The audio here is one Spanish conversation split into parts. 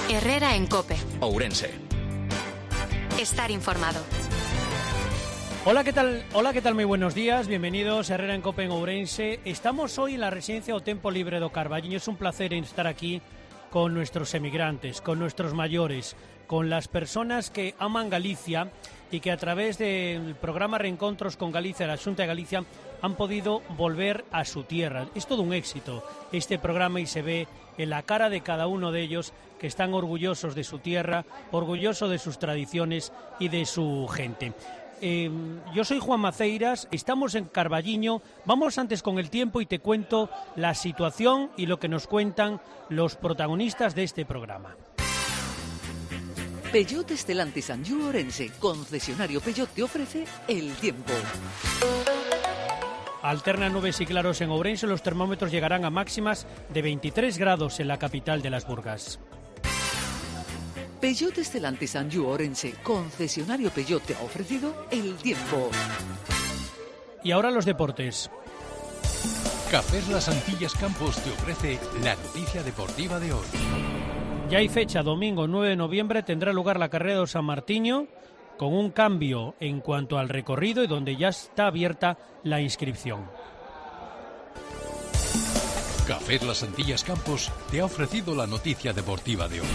Herrera en COPE. Ourense. Estar informado. Hola, ¿qué tal? Hola, ¿qué tal? Muy buenos días. Bienvenidos a Herrera en COPE en Ourense. Estamos hoy en la residencia O Tempo Libre do Carballiño. Es un placer estar aquí con nuestros emigrantes, con nuestros mayores, con las personas que aman Galicia y que a través del programa Reencontros con Galicia, la Xunta de Galicia, han podido volver a su tierra. Es todo un éxito este programa y se ve en la cara de cada uno de ellos que están orgullosos de su tierra, orgullosos de sus tradiciones y de su gente. Yo soy Juan Maceiras, estamos en Carballiño. Vamos antes con el tiempo y te cuento la situación y lo que nos cuentan los protagonistas de este programa. Peugeot Stellantis Anjou Ourense, concesionario Peugeot, te ofrece el tiempo. Alternan nubes y claros en Ourense, los termómetros llegarán a máximas de 23 grados en la capital de las Burgas. Peugeot Stellantis Anjou Ourense, concesionario Peugeot, te ha ofrecido el tiempo. Y ahora los deportes. Cafés Las Antillas Campos te ofrece la noticia deportiva de hoy. Ya hay fecha, domingo 9 de noviembre tendrá lugar la carrera de San Martiño, con un cambio en cuanto al recorrido y donde ya está abierta la inscripción. Cafés Las Antillas Campos te ha ofrecido la noticia deportiva de hoy.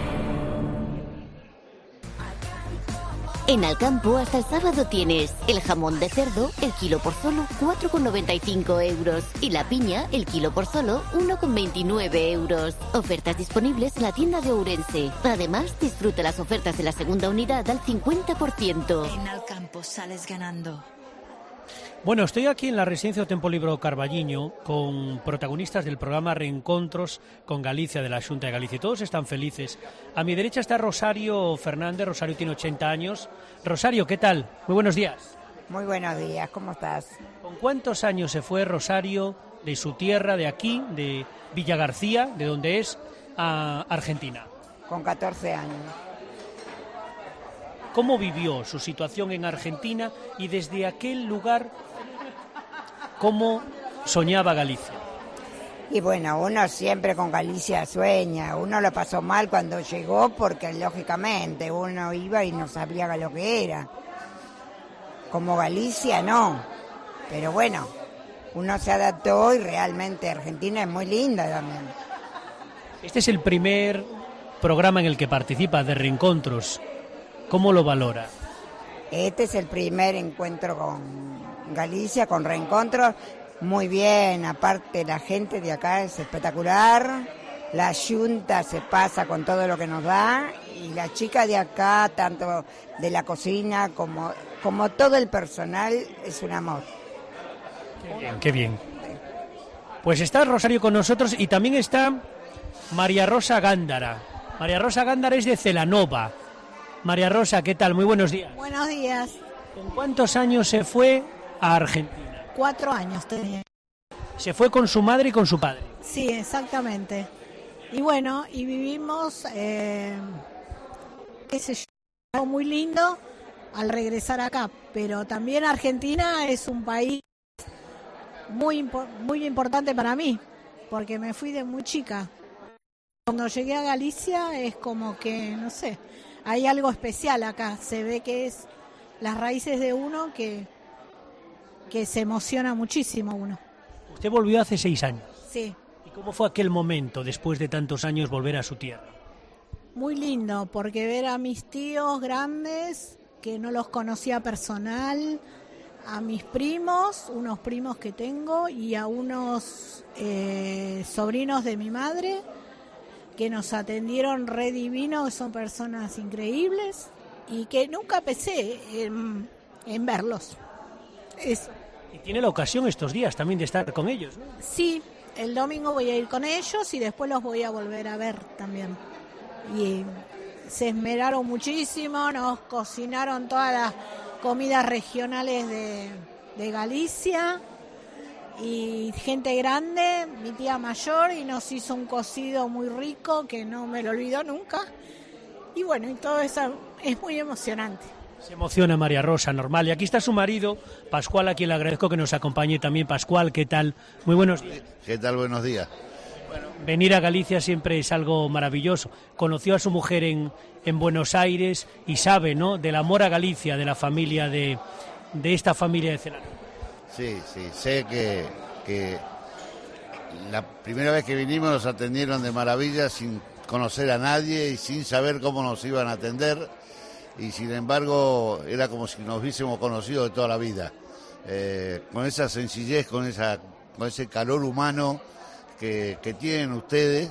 En Alcampo hasta el sábado tienes el jamón de cerdo, el kilo por solo 4,95 euros y la piña, el kilo por solo 1,29 euros. Ofertas disponibles en la tienda de Ourense. Además, disfruta las ofertas de la segunda unidad al 50%. En Alcampo sales ganando. Bueno, estoy aquí en la residencia O Tempo Libre do Carballiño con protagonistas del programa Reencontros con Galicia de la Xunta de Galicia. Todos están felices. A mi derecha está Rosario Fernández. Rosario tiene 80 años. Rosario, ¿qué tal? Muy buenos días. Muy buenos días, ¿cómo estás? ¿Con cuántos años se fue Rosario de su tierra, de aquí, de Villa García, de donde es, a Argentina? Con 14 años. ¿Cómo vivió su situación en Argentina y desde aquel lugar cómo soñaba Galicia? Y bueno, uno siempre con Galicia sueña. Uno lo pasó mal cuando llegó porque lógicamente uno iba y no sabía lo que era. Como Galicia no, pero bueno, uno se adaptó y realmente Argentina es muy linda también. Este es el primer programa en el que participa de Reencontros. ¿Cómo lo valora? Este es el primer encuentro con Galicia, con Reencontros. Muy bien, aparte la gente de acá es espectacular. La Xunta se pasa con todo lo que nos da. Y la chica de acá, tanto de la cocina como todo el personal, es un amor. Qué bien, qué bien. Pues está Rosario con nosotros y también está María Rosa Gándara. María Rosa Gándara es de Celanova. María Rosa, ¿qué tal? Muy buenos días. Buenos días. ¿Con cuántos años se fue a Argentina? 4 años tenía. ¿Se fue con su madre y con su padre? Sí, exactamente. Y bueno, y vivimos, qué sé yo, algo muy lindo al regresar acá. Pero también Argentina es un país muy importante para mí, porque me fui de muy chica. Cuando llegué a Galicia es como que, no sé, hay algo especial acá. Se ve que es las raíces de uno que se emociona muchísimo uno. Usted volvió hace 6 años. Sí. ¿Y cómo fue aquel momento, después de tantos años, volver a su tierra? Muy lindo, porque ver a mis tíos grandes, que no los conocía personal, a mis primos, unos primos que tengo, y a unos sobrinos de mi madre, que nos atendieron re divino, son personas increíbles, y que nunca pensé en verlos. Eso. Y tiene la ocasión estos días también de estar con ellos, ¿no? Sí, el domingo voy a ir con ellos y después los voy a volver a ver también. Y se esmeraron muchísimo, nos cocinaron todas las comidas regionales de Galicia y gente grande, mi tía mayor, y nos hizo un cocido muy rico que no me lo olvido nunca. Y bueno, y todo eso es muy emocionante. Se emociona María Rosa, normal. Y aquí está su marido, Pascual, a quien le agradezco que nos acompañe también. Pascual, ¿qué tal? Muy buenos días. ¿Qué tal? Buenos días. Venir a Galicia siempre es algo maravilloso. Conoció a su mujer en Buenos Aires y sabe, ¿no?, del amor a Galicia, de la familia de esta familia de Celano. Sí, sé que la primera vez que vinimos nos atendieron de maravilla sin conocer a nadie y sin saber cómo nos iban a atender, y sin embargo era como si nos hubiésemos conocido de toda la vida, con esa sencillez, con ese calor humano que tienen ustedes.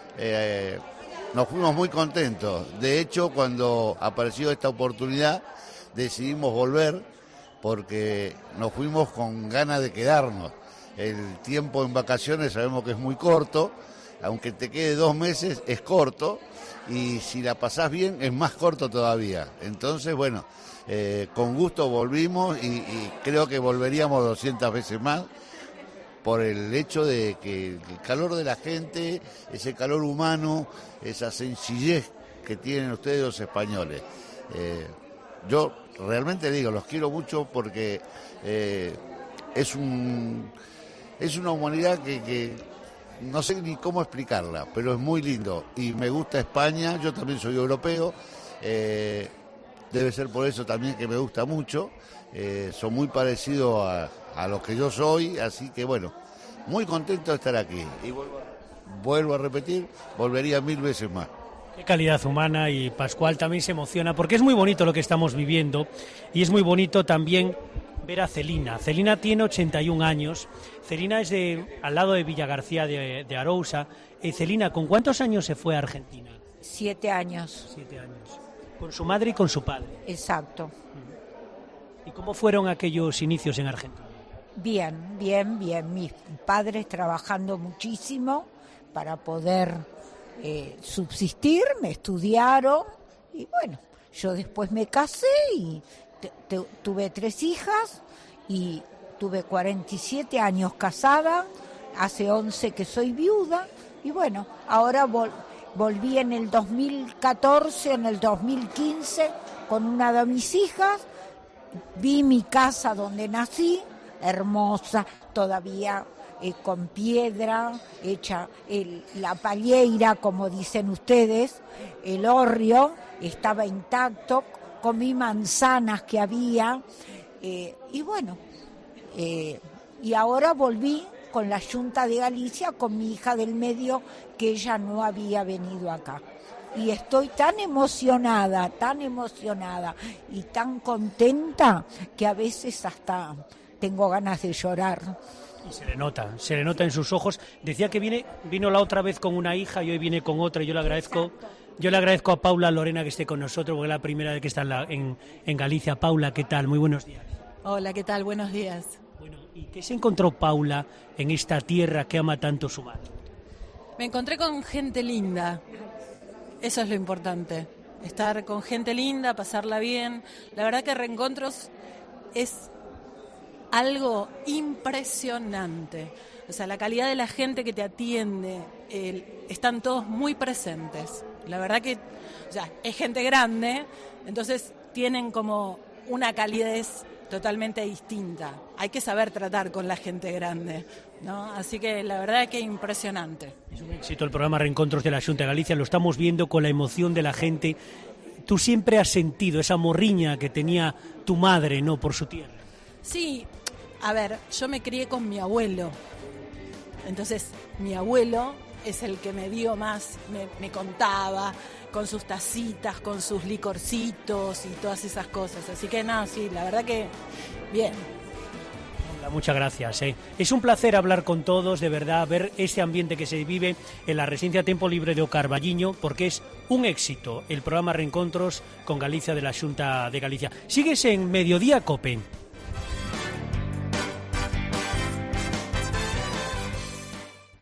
Nos fuimos muy contentos. De hecho, cuando apareció esta oportunidad decidimos volver, porque nos fuimos con ganas de quedarnos. El tiempo en vacaciones sabemos que es muy corto, aunque te quede 2 meses es corto, y si la pasás bien es más corto todavía. Entonces, bueno, con gusto volvimos y creo que volveríamos 200 veces más, por el hecho de que el calor de la gente, ese calor humano, esa sencillez que tienen ustedes los españoles. Yo realmente digo, los quiero mucho porque es una humanidad que no sé ni cómo explicarla, pero es muy lindo y me gusta España. Yo también soy europeo, debe ser por eso también que me gusta mucho. Son muy parecidos a lo que yo soy, así que bueno, muy contento de estar aquí y vuelvo a repetir, volvería 1000 veces más. Qué calidad humana, y Pascual también se emociona porque es muy bonito lo que estamos viviendo y es muy bonito también ver a Celina. Celina tiene 81 años, Celina es al lado de Villagarcía de Arousa. Celina, ¿con cuántos años se fue a Argentina? 7 años. 7 años. ¿Con su madre y con su padre? Exacto. ¿Y cómo fueron aquellos inicios en Argentina? Bien. Mis padres trabajando muchísimo para poder subsistir, me estudiaron y bueno, yo después me casé y tuve 3 hijas y tuve 47 años casada, hace 11 que soy viuda y bueno, ahora volví en el 2014, en el 2015 con una de mis hijas. Vi mi casa donde nací, hermosa, todavía con piedra, hecha la palleira, como dicen ustedes, el hórreo estaba intacto, comí manzanas que había, y bueno, y ahora volví con la Junta de Galicia, con mi hija del medio, que ella no había venido acá. Y estoy tan emocionada y tan contenta que a veces hasta tengo ganas de llorar. Y se le nota en sus ojos. Decía que vino la otra vez con una hija y hoy viene con otra. Yo le agradezco a Paula Lorena que esté con nosotros, porque es la primera vez que está en Galicia. Paula, ¿qué tal? Muy buenos días. Hola, ¿qué tal? Buenos días. Bueno, ¿y qué se encontró Paula en esta tierra que ama tanto su madre? Me encontré con gente linda. Eso es lo importante, estar con gente linda, pasarla bien. La verdad que Reencontros es algo impresionante. O sea, la calidad de la gente que te atiende, están todos muy presentes. La verdad que, o sea, es gente grande, entonces tienen como una calidez totalmente distinta. Hay que saber tratar con la gente grande, ¿no? Así que la verdad es que es impresionante. Es un éxito el programa Reencontros de la Xunta de Galicia, lo estamos viendo con la emoción de la gente. Tú siempre has sentido esa morriña que tenía tu madre, ¿no?, por su tierra. Sí, a ver, yo me crié con mi abuelo, entonces mi abuelo es el que me dio más, me contaba con sus tacitas, con sus licorcitos y todas esas cosas. Así que nada, sí, la verdad que bien. Muchas gracias. Es un placer hablar con todos, de verdad, ver ese ambiente que se vive en la Residencia Tempo Libre de O Carballiño, porque es un éxito el programa Reencontros con Galicia de la Xunta de Galicia. Sigues en Mediodía Cope.